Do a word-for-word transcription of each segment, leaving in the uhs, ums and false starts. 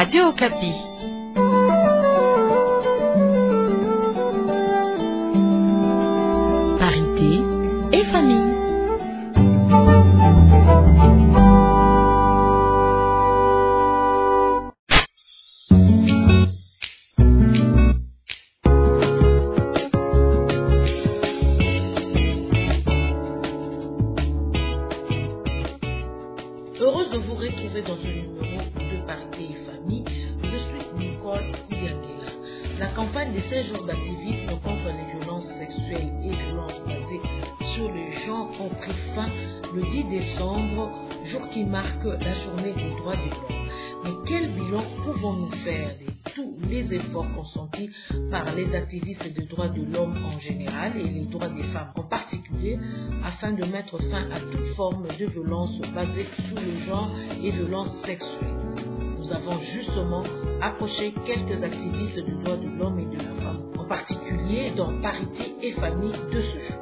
Radio Okapi. Parité et famille. Heureuse de vous retrouver dans ce numéro de Parité et Famille. Je suis Nicole Koudiangela. La campagne de seize jours d'activisme contre les violences sexuelles et violences basées sur le genre ont pris fin le dix décembre, jour qui marque la journée des droits de l'homme. Mais quel bilan pouvons-nous faire de tous les efforts consentis par les activistes des droits de l'homme en général et les droits des femmes en particulier afin de mettre fin à toute forme de violence basée sur le genre et violence sexuelle? Nous avons justement approché quelques activistes des droits de l'homme et de la femme, en particulier dans Parité et Famille de ce jour.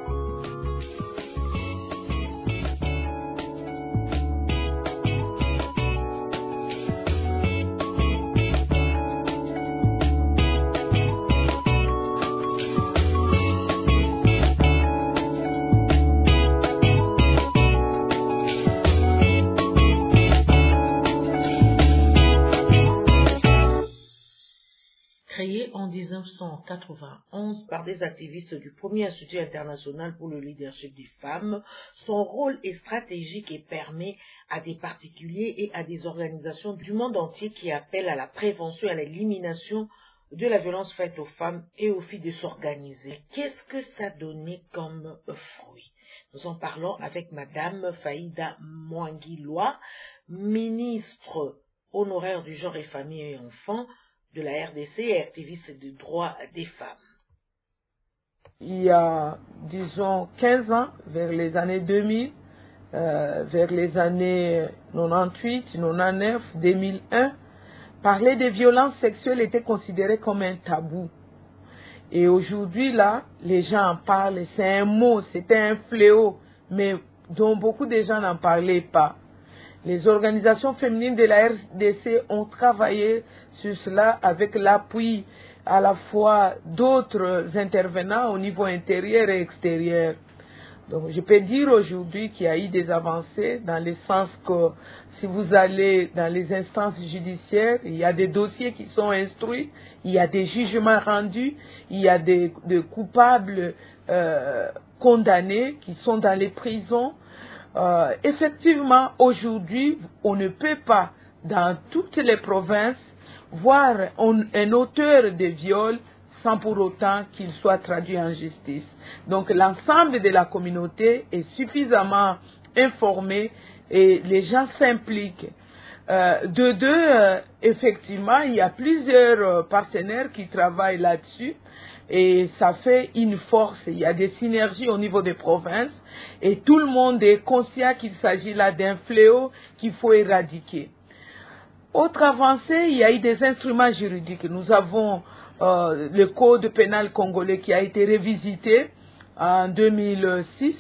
Créé en mille neuf cent quatre-vingt-onze par des activistes du premier Institut international pour le leadership des femmes, son rôle est stratégique et permet à des particuliers et à des organisations du monde entier qui appellent à la prévention et à l'élimination de la violence faite aux femmes et aux filles de s'organiser. Qu'est-ce que ça donnait comme fruit? Nous en parlons avec Madame Faïda Mwangi-Loa, ministre honoraire du genre et famille et enfants de la R D C et activiste des droits des femmes. Il y a, disons, quinze ans, vers les années deux mille, euh, vers les années quatre-vingt-dix-huit, quatre-vingt-dix-neuf, deux mille un, parler des violences sexuelles était considéré comme un tabou. Et aujourd'hui, là, les gens en parlent, c'est un mot, c'était un fléau, mais dont beaucoup de gens n'en parlaient pas. Les organisations féminines de la R D C ont travaillé sur cela avec l'appui à la fois d'autres intervenants au niveau intérieur et extérieur. Donc, je peux dire aujourd'hui qu'il y a eu des avancées dans le sens que si vous allez dans les instances judiciaires, il y a des dossiers qui sont instruits, il y a des jugements rendus, il y a des, des coupables euh, condamnés qui sont dans les prisons. Euh, effectivement, aujourd'hui, on ne peut pas, dans toutes les provinces, voir un, un auteur de viol sans pour autant qu'il soit traduit en justice. Donc, l'ensemble de la communauté est suffisamment informé et les gens s'impliquent. Euh, de deux, euh, effectivement, il y a plusieurs euh, partenaires qui travaillent là-dessus. Et ça fait une force, il y a des synergies au niveau des provinces et tout le monde est conscient qu'il s'agit là d'un fléau qu'il faut éradiquer. Autre avancée, il y a eu des instruments juridiques. Nous avons euh, le code pénal congolais qui a été révisité en deux mille six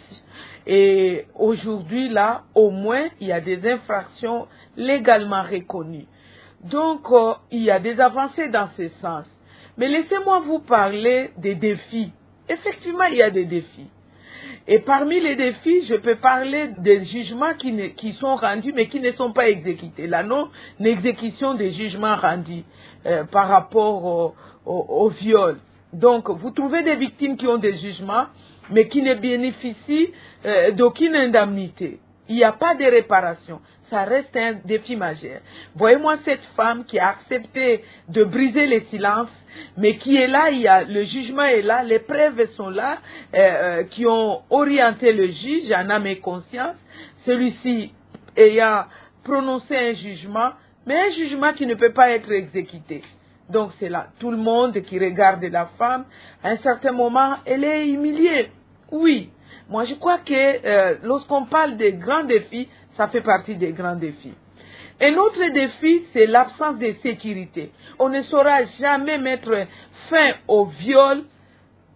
et aujourd'hui là, au moins, il y a des infractions légalement reconnues. Donc, euh, il y a des avancées dans ce sens. Mais laissez-moi vous parler des défis. Effectivement, il y a des défis. Et parmi les défis, je peux parler des jugements qui, ne, qui sont rendus mais qui ne sont pas exécutés. La non-exécution des jugements rendus euh, par rapport au, au, au viol. Donc, vous trouvez des victimes qui ont des jugements mais qui ne bénéficient euh, d'aucune indemnité. Il n'y a pas de réparation. Ça reste un défi majeur. Voyez-moi cette femme qui a accepté de briser les silences, mais qui est là, il y a, le jugement est là, les preuves sont là, euh, qui ont orienté le juge en âme et conscience, celui-ci ayant prononcé un jugement, mais un jugement qui ne peut pas être exécuté. Donc c'est là, tout le monde qui regarde la femme, à un certain moment, elle est humiliée. Oui, moi je crois que euh, lorsqu'on parle des grands défis, ça fait partie des grands défis. Un autre défi, c'est l'absence de sécurité. On ne saura jamais mettre fin au viol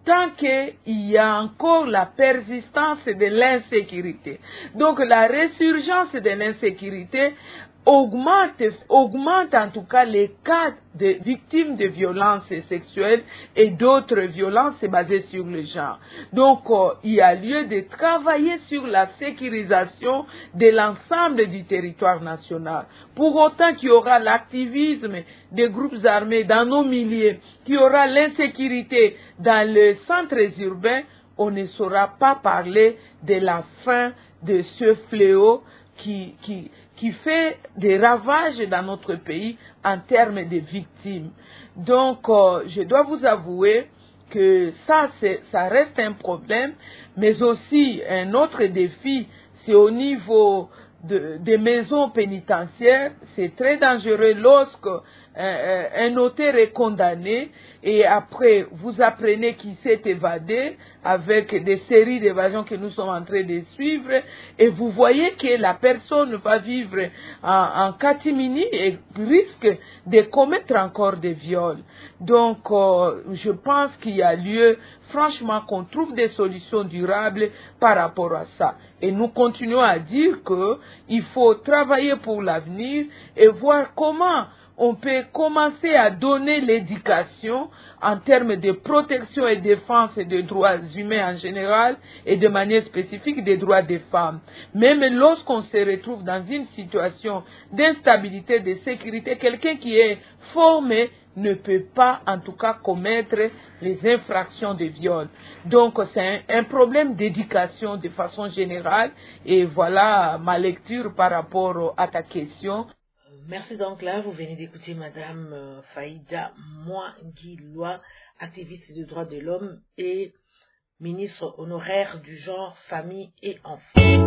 tant qu'il y a encore la persistance de l'insécurité. Donc la résurgence de l'insécurité augmente, augmente en tout cas les cas de victimes de violences sexuelles et d'autres violences basées sur le genre. Donc euh, il y a lieu de travailler sur la sécurisation de l'ensemble du territoire national. Pour autant qu'il y aura l'activisme des groupes armés dans nos milieux, qu'il y aura l'insécurité dans les centres urbains, on ne saura pas parler de la fin de ce fléau qui, qui, qui fait des ravages dans notre pays en termes de victimes. Donc, euh, je dois vous avouer que ça, c'est, ça reste un problème, mais aussi un autre défi, c'est au niveau de, des maisons pénitentiaires. C'est très dangereux lorsque un, un notaire est condamné et après vous apprenez qu'il s'est évadé avec des séries d'évasions que nous sommes en train de suivre et vous voyez que la personne va vivre en, en catimini et risque de commettre encore des viols. Donc euh, je pense qu'il y a lieu franchement qu'on trouve des solutions durables par rapport à ça. Et nous continuons à dire que il faut travailler pour l'avenir et voir comment on peut commencer à donner l'éducation en termes de protection et défense des droits humains en général et de manière spécifique des droits des femmes. Même lorsqu'on se retrouve dans une situation d'instabilité, de sécurité, quelqu'un qui est formé ne peut pas en tout cas commettre les infractions de viol. Donc c'est un, un problème d'éducation de façon générale et voilà ma lecture par rapport à ta question. Merci donc là, vous venez d'écouter Madame Faïda Mouanguiloa, activiste des droits de l'homme et ministre honoraire du genre, famille et enfants.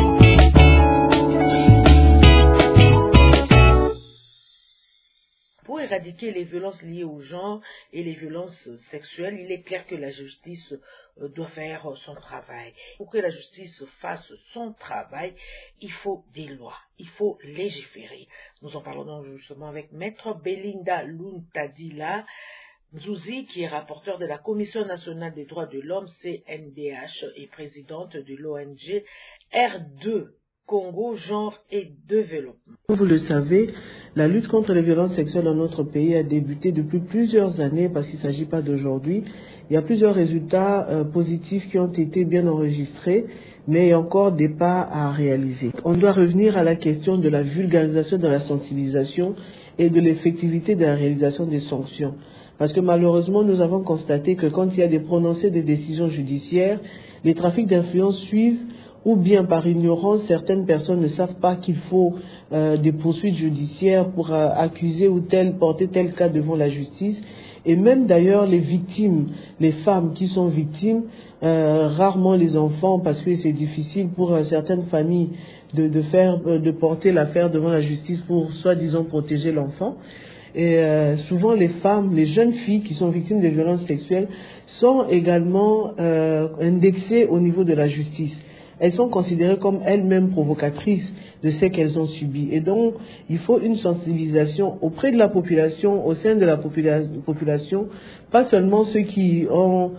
Pour éradiquer les violences liées au genre et les violences sexuelles, il est clair que la justice doit faire son travail. Pour que la justice fasse son travail, il faut des lois, il faut légiférer. Nous en parlons donc justement avec Maître Belinda Luntadila Zouzi, qui est rapporteur de la Commission nationale des droits de l'homme, C N D H, et présidente de l'O N G R deux. Congo, genre et développement. Comme vous le savez, la lutte contre les violences sexuelles dans notre pays a débuté depuis plusieurs années parce qu'il ne s'agit pas d'aujourd'hui. Il y a plusieurs résultats euh, positifs qui ont été bien enregistrés, mais il y a encore des pas à réaliser. On doit revenir à la question de la vulgarisation, de la sensibilisation et de l'effectivité de la réalisation des sanctions. Parce que malheureusement, nous avons constaté que quand il y a des prononcés de décisions judiciaires, les trafics d'influence suivent ou bien par ignorance, certaines personnes ne savent pas qu'il faut euh, des poursuites judiciaires pour euh, accuser ou tel, porter tel cas devant la justice. Et même d'ailleurs les victimes, les femmes qui sont victimes, euh, rarement les enfants, parce que c'est difficile pour euh, certaines familles de, de, faire, euh, de porter l'affaire devant la justice pour soi-disant protéger l'enfant. Et euh, souvent les femmes, les jeunes filles qui sont victimes de violences sexuelles sont également euh, indexées au niveau de la justice. Elles sont considérées comme elles-mêmes provocatrices de ce qu'elles ont subi. Et donc, il faut une sensibilisation auprès de la population, au sein de la popula- population, pas seulement ceux qui ont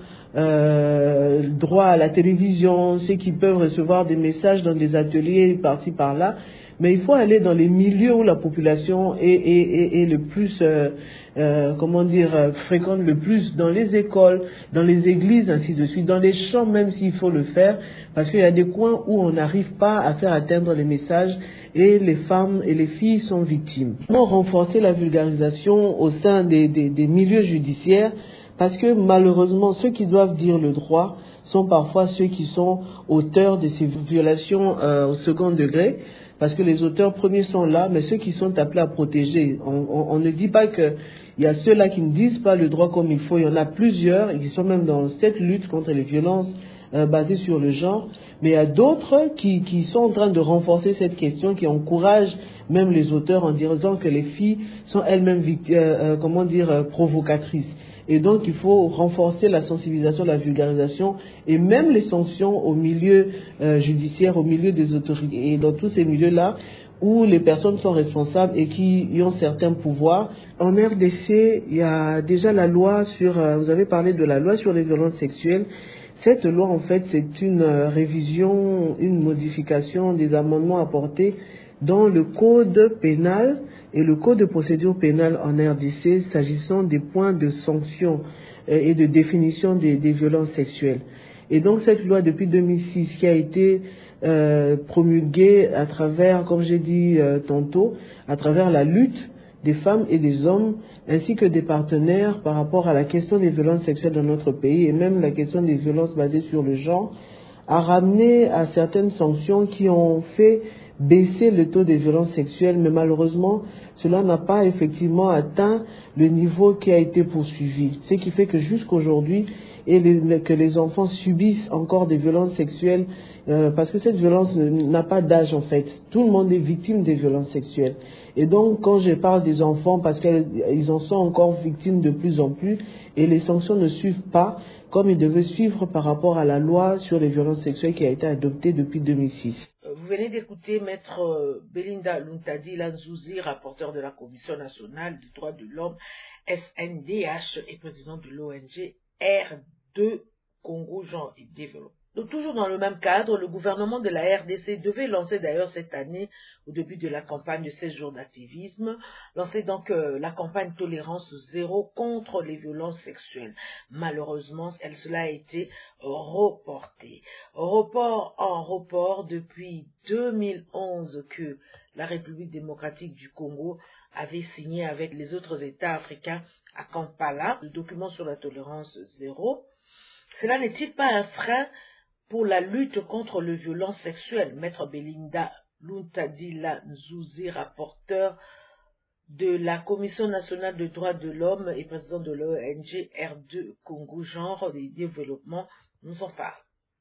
euh, droit à la télévision, ceux qui peuvent recevoir des messages dans des ateliers par-ci par-là, mais il faut aller dans les milieux où la population est, est, est, est le plus, euh, euh, comment dire, euh, fréquente le plus, dans les écoles, dans les églises, ainsi de suite, dans les champs même s'il faut le faire, parce qu'il y a des coins où on n'arrive pas à faire atteindre les messages et les femmes et les filles sont victimes. Comment renforcer la vulgarisation au sein des, des, des milieux judiciaires, parce que malheureusement ceux qui doivent dire le droit sont parfois ceux qui sont auteurs de ces violations euh, au second degré. Parce que les auteurs premiers sont là, mais ceux qui sont appelés à protéger, on, on, on ne dit pas qu'il y a ceux-là qui ne disent pas le droit comme il faut, il y en a plusieurs, et qui sont même dans cette lutte contre les violences euh, basées sur le genre, mais il y a d'autres qui, qui sont en train de renforcer cette question, qui encouragent même les auteurs en disant que les filles sont elles-mêmes, euh, euh, comment dire, euh, provocatrices. Et donc, il faut renforcer la sensibilisation, la vulgarisation et même les sanctions au milieu euh, judiciaire, au milieu des autorités et dans tous ces milieux-là où les personnes sont responsables et qui y ont certains pouvoirs. En R D C, il y a déjà la loi sur, vous avez parlé de la loi sur les violences sexuelles. Cette loi, en fait, c'est une révision, une modification des amendements apportés dans le code pénal et le code de procédure pénale en R D C, s'agissant des points de sanction et de définition des, des violences sexuelles. Et donc, cette loi, depuis deux mille six, qui a été euh, promulguée à travers, comme j'ai dit euh, tantôt, à travers la lutte des femmes et des hommes, ainsi que des partenaires par rapport à la question des violences sexuelles dans notre pays, et même la question des violences basées sur le genre, a ramené à certaines sanctions qui ont fait baisser le taux des violences sexuelles, mais malheureusement, cela n'a pas effectivement atteint le niveau qui a été poursuivi. Ce qui fait que jusqu'aujourd'hui, et les, que les enfants subissent encore des violences sexuelles, euh, parce que cette violence n'a pas d'âge en fait. Tout le monde est victime des violences sexuelles. Et donc, quand je parle des enfants, parce qu'ils en sont encore victimes de plus en plus, et les sanctions ne suivent pas comme ils devaient suivre par rapport à la loi sur les violences sexuelles qui a été adoptée depuis deux mille six. Vous venez d'écouter Maître Belinda Luntadi Lanzouzi, rapporteur de la Commission nationale des droits de l'homme, S N D H, et président de l'O N G R deux Congo Genre et Développement. Donc, toujours dans le même cadre, le gouvernement de la R D C devait lancer d'ailleurs cette année, au début de la campagne de seize jours d'activisme, lancer donc euh, la campagne Tolérance Zéro contre les violences sexuelles. Malheureusement, elle, cela a été reporté. Report en report depuis deux mille onze que la République démocratique du Congo avait signé avec les autres États africains à Kampala le document sur la tolérance zéro. Cela n'est-il pas un frein pour la lutte contre les violences sexuelles? Maître Belinda Luntadi Lanzouzi, rapporteur de la Commission nationale des droits de l'homme et président de l'O N G R deux Congo Genre et Développement, nous en parle.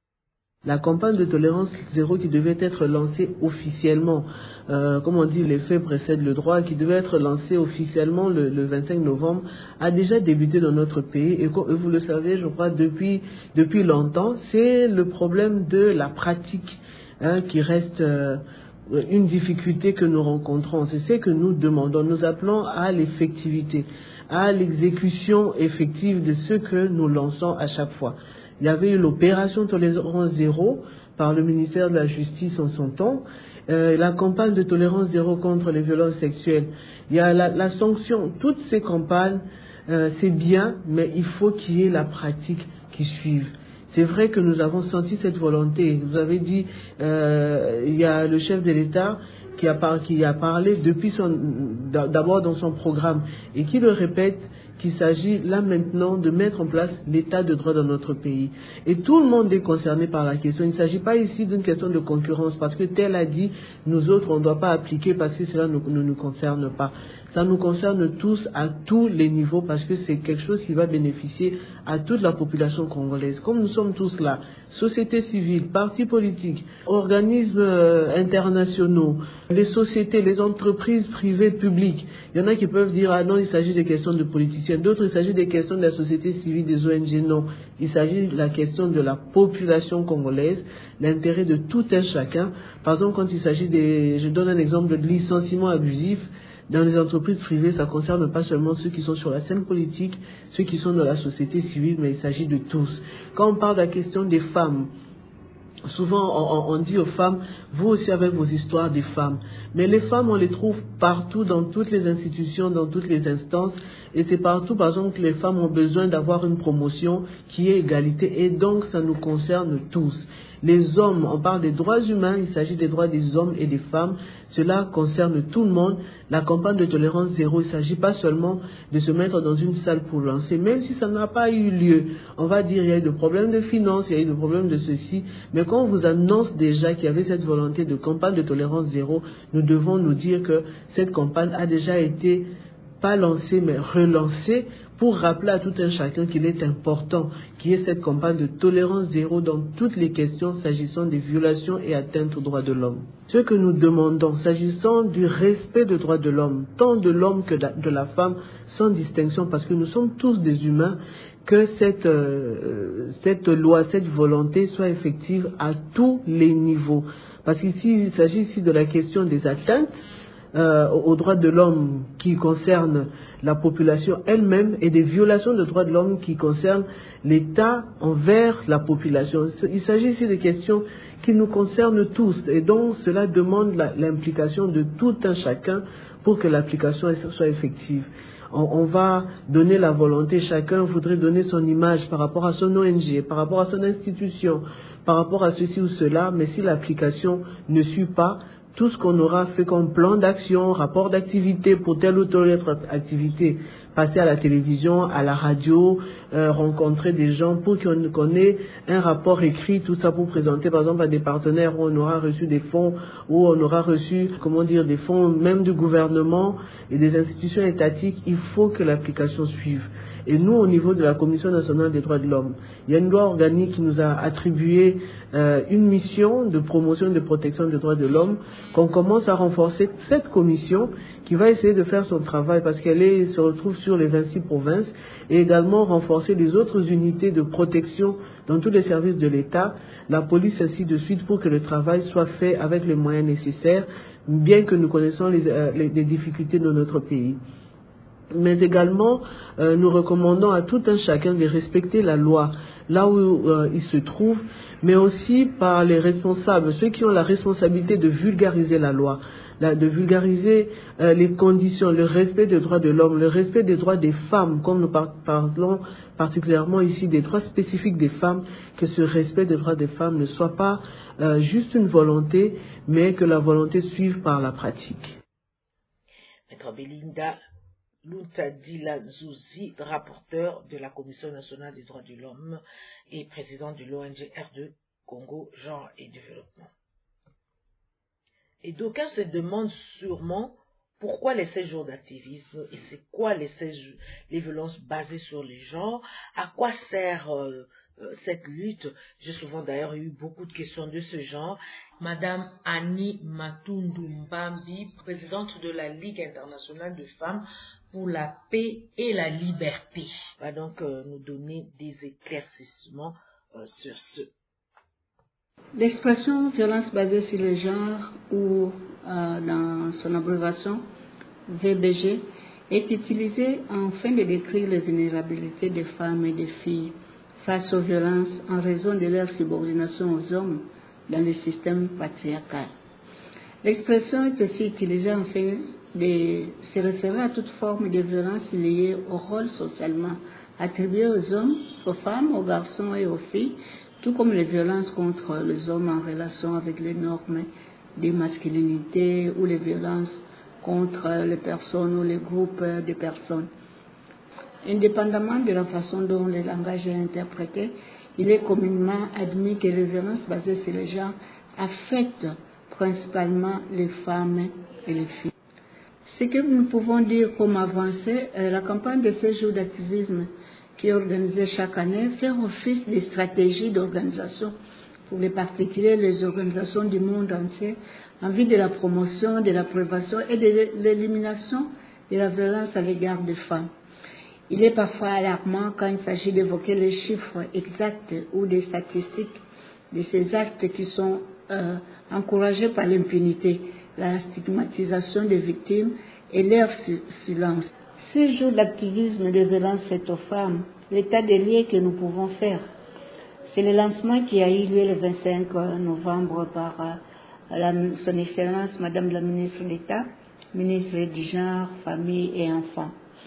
La campagne de tolérance zéro qui devait être lancée officiellement, euh, comme on dit, les faits précèdent le droit, qui devait être lancée officiellement le, le vingt-cinq novembre, a déjà débuté dans notre pays. Et comme vous le savez, je crois, depuis, depuis longtemps, c'est le problème de la pratique hein, qui reste euh, une difficulté que nous rencontrons. C'est ce que nous demandons. Nous appelons à l'effectivité, à l'exécution effective de ce que nous lançons à chaque fois. Il y avait eu l'opération Tolérance Zéro par le ministère de la Justice en son temps, euh, la campagne de Tolérance Zéro contre les violences sexuelles. Il y a la, la sanction. Toutes ces campagnes, euh, c'est bien, mais il faut qu'il y ait la pratique qui suive. C'est vrai que nous avons senti cette volonté. Vous avez dit, euh, il y a le chef de l'État qui a, par, qui a parlé depuis son, d'abord dans son programme et qui le répète, qu'il s'agit là maintenant de mettre en place l'état de droit dans notre pays. Et tout le monde est concerné par la question. Il ne s'agit pas ici d'une question de concurrence parce que tel a dit, nous autres on ne doit pas appliquer parce que cela ne, ne nous concerne pas. Ça nous concerne tous à tous les niveaux parce que c'est quelque chose qui va bénéficier à toute la population congolaise. Comme nous sommes tous là, société civile, partis politiques, organismes euh, internationaux, les sociétés, les entreprises privées, publiques. Il y en a qui peuvent dire, ah non, il s'agit des questions de politiciens. D'autres, il s'agit des questions de la société civile, des O N G. Non, il s'agit de la question de la population congolaise, l'intérêt de tout un chacun. Par exemple, quand il s'agit des, je donne un exemple de licenciement abusif, dans les entreprises privées, ça ne concerne pas seulement ceux qui sont sur la scène politique, ceux qui sont dans la société civile, mais il s'agit de tous. Quand on parle de la question des femmes, souvent on, on dit aux femmes, vous aussi avec vos histoires des femmes. Mais les femmes, on les trouve partout, dans toutes les institutions, dans toutes les instances. Et c'est partout, par exemple, que les femmes ont besoin d'avoir une promotion qui est égalité. Et donc, ça nous concerne tous. Les hommes, on parle des droits humains, il s'agit des droits des hommes et des femmes. Cela concerne tout le monde. La campagne de tolérance zéro, il ne s'agit pas seulement de se mettre dans une salle pour lancer. Même si ça n'a pas eu lieu, on va dire il y a eu des problèmes de finances, il y a eu des problèmes de ceci. Mais quand on vous annonce déjà qu'il y avait cette volonté de campagne de tolérance zéro, nous devons nous dire que cette campagne a déjà été pas lancée mais relancée pour rappeler à tout un chacun qu'il est important qu'il y ait cette campagne de tolérance zéro dans toutes les questions s'agissant des violations et atteintes aux droits de l'homme. Ce que nous demandons s'agissant du respect des droits de l'homme, tant de l'homme que de la femme, sans distinction, parce que nous sommes tous des humains, que cette, euh, cette loi, cette volonté soit effective à tous les niveaux. parce qu'ici, il s'agit ici de la question des atteintes euh, aux droits de l'homme qui concernent la population elle-même et des violations de droits de l'homme qui concernent l'État envers la population. Il s'agit ici de questions qui nous concernent tous et donc cela demande l'implication de tout un chacun pour que l'application soit effective. On, on va donner la volonté, chacun voudrait donner son image par rapport à son O N G, par rapport à son institution, par rapport à ceci ou cela, mais si l'application ne suit pas, tout ce qu'on aura fait comme plan d'action, rapport d'activité pour telle ou telle autre activité, passer à la télévision, à la radio, euh, rencontrer des gens pour qu'on qu'on ait un rapport écrit, tout ça pour présenter par exemple à des partenaires où on aura reçu des fonds, où on aura reçu, comment dire, des fonds même du gouvernement et des institutions étatiques. Il faut que l'application suive. Et nous, au niveau de la Commission nationale des droits de l'homme, il y a une loi organique qui nous a attribué euh, une mission de promotion et de protection des droits de l'homme, qu'on commence à renforcer cette commission qui va essayer de faire son travail parce qu'elle est, se retrouve sur les vingt-six provinces, et également renforcer les autres unités de protection dans tous les services de l'État, la police ainsi de suite, pour que le travail soit fait avec les moyens nécessaires, bien que nous connaissons les, euh, les, les difficultés de notre pays. Mais également, euh, nous recommandons à tout un chacun de respecter la loi là où euh, il se trouve, mais aussi par les responsables, ceux qui ont la responsabilité de vulgariser la loi, la, de vulgariser euh, les conditions, le respect des droits de l'homme, le respect des droits des femmes, comme nous par parlons particulièrement ici des droits spécifiques des femmes, que ce respect des droits des femmes ne soit pas euh, juste une volonté, mais que la volonté suive par la pratique. Maître Belinda Luntadila Zouzi, rapporteur de la Commission nationale des droits de l'homme et président de l'O N G R deux Congo, genre et développement. Et d'aucuns se demandent sûrement pourquoi les seize jours d'activisme et c'est quoi les seize les violences basées sur les genres, à quoi sert euh, cette lutte. J'ai souvent d'ailleurs eu beaucoup de questions de ce genre. Madame Annie Matundu Mbambi, présidente de la Ligue internationale de femmes pour la paix et la liberté, va donc euh, nous donner des éclaircissements euh, sur ce. L'expression violence basée sur le genre ou euh, dans son abréviation V B G est utilisée afin de décrire les vulnérabilités des femmes et des filles face aux violences en raison de leur subordination aux hommes dans le système patriarcal. L'expression est aussi utilisée afin de se référer à toute forme de violence liée au rôle socialement attribué aux hommes, aux femmes, aux garçons et aux filles, tout comme les violences contre les hommes en relation avec les normes de masculinité ou les violences contre les personnes ou les groupes de personnes. Indépendamment de la façon dont le langage est interprété, il est communément admis que les violences basées sur les genres affectent principalement les femmes et les filles. Ce que nous pouvons dire comme avancée, la campagne de ces jours d'activisme qui est organisée chaque année fait office de stratégie d'organisation pour les particuliers et les organisations du monde entier en vue de la promotion, de la prévention et de l'élimination de la violence à l'égard des femmes. Il est parfois alarmant quand il s'agit d'évoquer les chiffres exacts ou des statistiques de ces actes qui sont euh, encouragés par l'impunité, la stigmatisation des victimes et leur silence. Ces jours d'activisme de violence faites aux femmes, l'état des lieux que nous pouvons faire, c'est le lancement qui a eu lieu le vingt-cinq novembre par euh, la, son Excellence Madame la Ministre d'État, ministre du Genre, Famille et Enfants.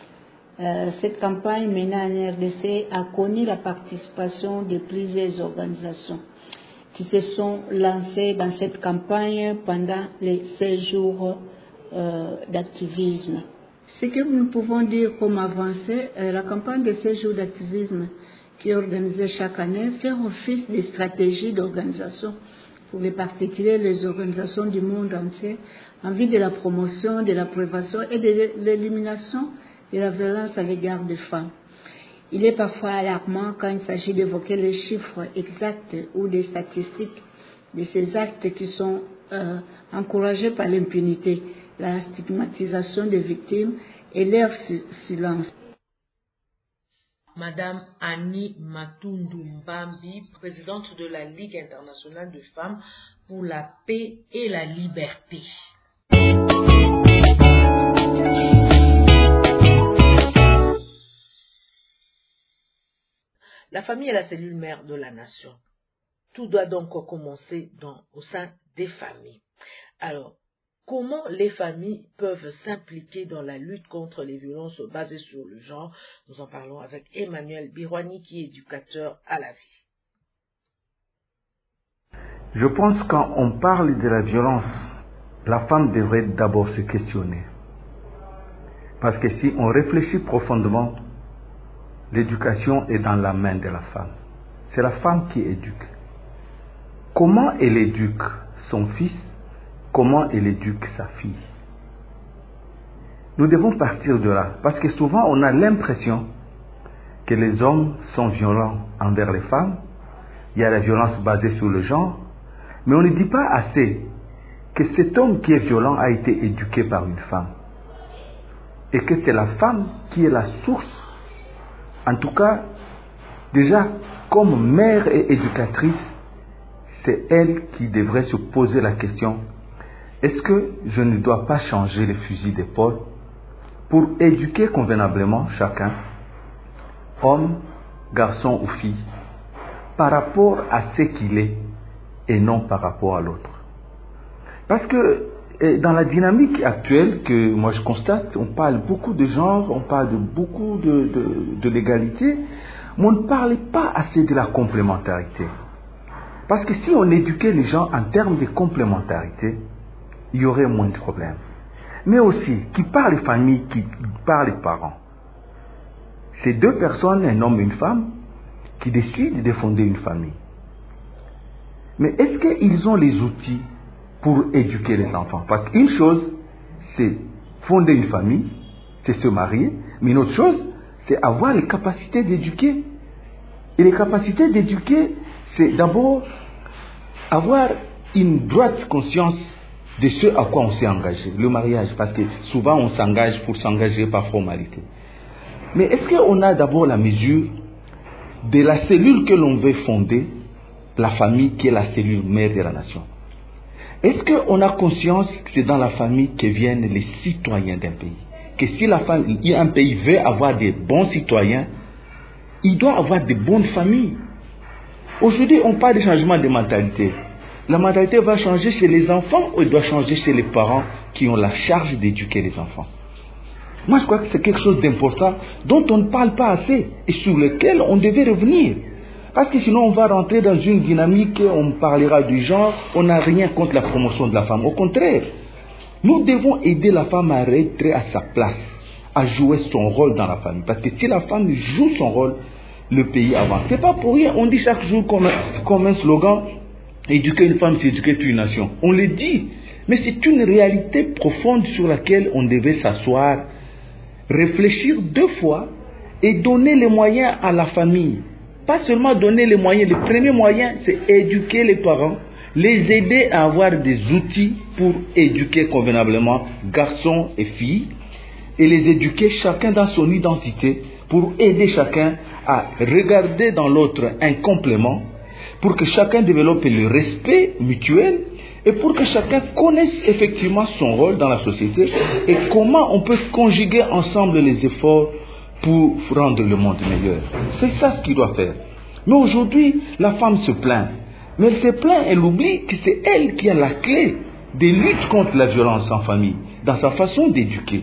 Euh, cette campagne menée en R D C a connu la participation de plusieurs organisations qui se sont lancées dans cette campagne pendant les seize jours euh, d'activisme. Ce que nous pouvons dire comme avancée, euh, la campagne de seize jours d'activisme qui est organisée chaque année fait office de stratégie d'organisation pour les particuliers et les organisations du monde entier en vue de la promotion, de la prévention et de l'élimination de la violence à l'égard des femmes. Il est parfois alarmant quand il s'agit d'évoquer les chiffres exacts ou des statistiques de ces actes qui sont euh, encouragés par l'impunité, la stigmatisation des victimes et leur silence. Madame Annie Matundu Mbambi, présidente de la Ligue internationale de femmes pour la paix et la liberté. La famille est la cellule mère de la nation. Tout doit donc commencer dans, au sein des familles. Alors, comment les familles peuvent s'impliquer dans la lutte contre les violences basées sur le genre? Nous en parlons avec Emmanuel Birwani, qui est éducateur à la vie. Je pense que quand on parle de la violence, la femme devrait d'abord se questionner. Parce que si on réfléchit profondément, l'éducation est dans la main de la femme. C'est la femme qui éduque. Comment elle éduque son fils? Comment elle éduque sa fille? Nous devons partir de là, parce que souvent on a l'impression que les hommes sont violents envers les femmes. Il y a la violence basée sur le genre, mais on ne dit pas assez que cet homme qui est violent a été éduqué par une femme. Et que c'est la femme qui est la source. En tout cas, déjà, comme mère et éducatrice, c'est elle qui devrait se poser la question: est-ce que je ne dois pas changer les fusils d'épaule pour éduquer convenablement chacun, homme, garçon ou fille, par rapport à ce qu'il est et non par rapport à l'autre? Parce que dans la dynamique actuelle que moi je constate, on parle beaucoup de genre, on parle de beaucoup de, de, de l'égalité, mais on ne parle pas assez de la complémentarité. Parce que si on éduquait les gens en termes de complémentarité, il y aurait moins de problèmes. Mais aussi, qui parle les familles, qui parle les parents. C'est deux personnes, un homme et une femme, qui décident de fonder une famille. Mais est-ce qu'ils ont les outils pour éduquer les enfants? Parce qu'une chose, c'est fonder une famille, c'est se marier, mais une autre chose, c'est avoir les capacités d'éduquer. Et les capacités d'éduquer, c'est d'abord avoir une droite conscience de ce à quoi on s'est engagé, le mariage, parce que souvent on s'engage pour s'engager par formalité. Mais est-ce qu'on a d'abord la mesure de la cellule que l'on veut fonder, la famille qui est la cellule mère de la nation? Est-ce qu'on a conscience que c'est dans la famille que viennent les citoyens d'un pays? Que si la famille, un pays veut avoir des bons citoyens, il doit avoir de bonnes familles. Aujourd'hui, on parle de changement de mentalité. La mentalité va changer chez les enfants ou elle doit changer chez les parents qui ont la charge d'éduquer les enfants? Moi, je crois que c'est quelque chose d'important dont on ne parle pas assez et sur lequel on devait revenir. Parce que sinon, on va rentrer dans une dynamique, on parlera du genre, on n'a rien contre la promotion de la femme. Au contraire, nous devons aider la femme à rentrer à sa place, à jouer son rôle dans la famille. Parce que si la femme joue son rôle, le pays avance. C'est pas pour rien, on dit chaque jour comme, comme un slogan: éduquer une femme, c'est éduquer toute une nation. On le dit, mais c'est une réalité profonde sur laquelle on devait s'asseoir, réfléchir deux fois et donner les moyens à la famille. Pas seulement donner les moyens, le premier moyen, c'est éduquer les parents, les aider à avoir des outils pour éduquer convenablement garçons et filles, et les éduquer chacun dans son identité, pour aider chacun à regarder dans l'autre un complément, pour que chacun développe le respect mutuel et pour que chacun connaisse effectivement son rôle dans la société et comment on peut conjuguer ensemble les efforts pour rendre le monde meilleur. C'est ça ce qu'il doit faire. Mais aujourd'hui, la femme se plaint. Mais elle se plaint, elle oublie que c'est elle qui a la clé de lutte contre la violence en famille, dans sa façon d'éduquer.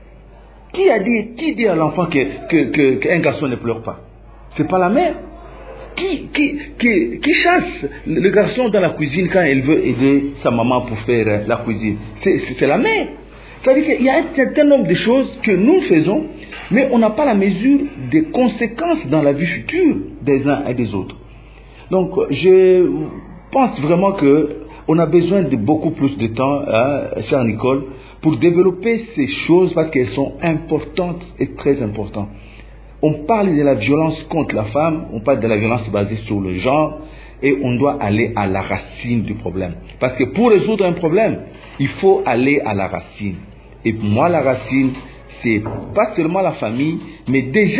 Qui a dit, qui dit à l'enfant que, que, que, qu'un garçon ne pleure pas? C'est pas la mère. Qui, qui, qui, qui chasse le garçon dans la cuisine quand elle veut aider sa maman pour faire la cuisine? C'est, c'est la mère. C'est-à-dire qu'il y a un certain nombre de choses que nous faisons, mais on n'a pas la mesure des conséquences dans la vie future des uns et des autres. Donc, je pense vraiment qu'on a besoin de beaucoup plus de temps, hein, chère Nicole, pour développer ces choses parce qu'elles sont importantes et très importantes. On parle de la violence contre la femme, on parle de la violence basée sur le genre, et on doit aller à la racine du problème. Parce que pour résoudre un problème, il faut aller à la racine. Et pour moi, la racine, c'est pas seulement la famille, mais déjà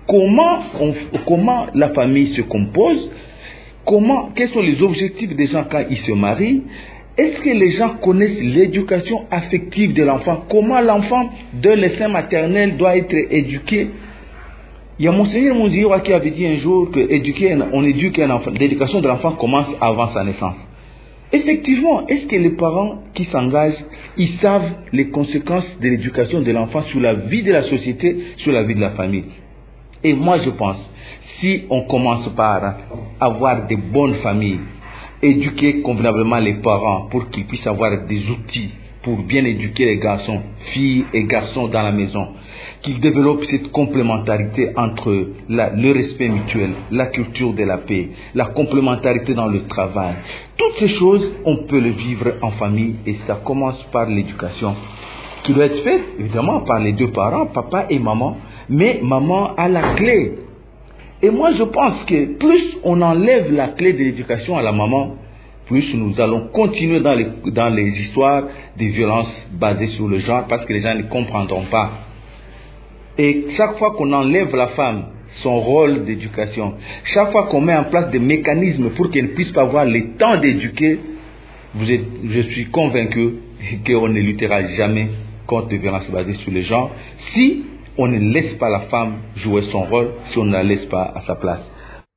comment, on, comment la famille se compose, comment, quels sont les objectifs des gens quand ils se marient. Est-ce que les gens connaissent l'éducation affective de l'enfant? Comment l'enfant de l'essai maternel doit être éduqué? Il y a Monseigneur Mouziro qui avait dit un jour que éduquer, on éduque un enfant, l'éducation de l'enfant commence avant sa naissance. Effectivement, est-ce que les parents qui s'engagent, ils savent les conséquences de l'éducation de l'enfant sur la vie de la société, sur la vie de la famille? Et moi je pense, si on commence par avoir de bonnes familles, éduquer convenablement les parents pour qu'ils puissent avoir des outils pour bien éduquer les garçons, filles et garçons dans la maison, qu'ils développent cette complémentarité entre la, le respect mutuel, la culture de la paix, la complémentarité dans le travail. Toutes ces choses, on peut le vivre en famille et ça commence par l'éducation qui doit être faite évidemment par les deux parents, papa et maman, mais maman a la clé. Et moi je pense que plus on enlève la clé de l'éducation à la maman, plus nous allons continuer dans les, dans les histoires de violences basées sur le genre parce que les gens ne comprendront pas. Et chaque fois qu'on enlève la femme son rôle d'éducation, chaque fois qu'on met en place des mécanismes pour qu'elle ne puisse pas avoir le temps d'éduquer, vous êtes, je suis convaincu qu'on ne luttera jamais contre les violences basées sur le genre si on ne laisse pas la femme jouer son rôle, si on ne la laisse pas à sa place.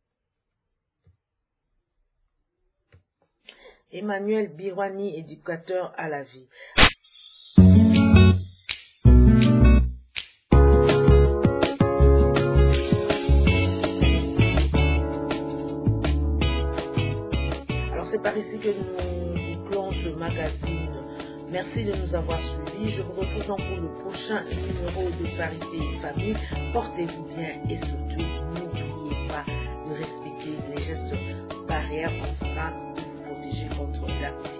Emmanuel Birwani, éducateur à la vie. Alors c'est par ici que nous bouclons ce magazine. Merci de nous avoir suivis. Je vous retrouve donc pour le prochain numéro de Parité et Famille. Portez-vous bien et surtout n'oubliez pas de respecter les gestes barrières en train de vous protéger contre la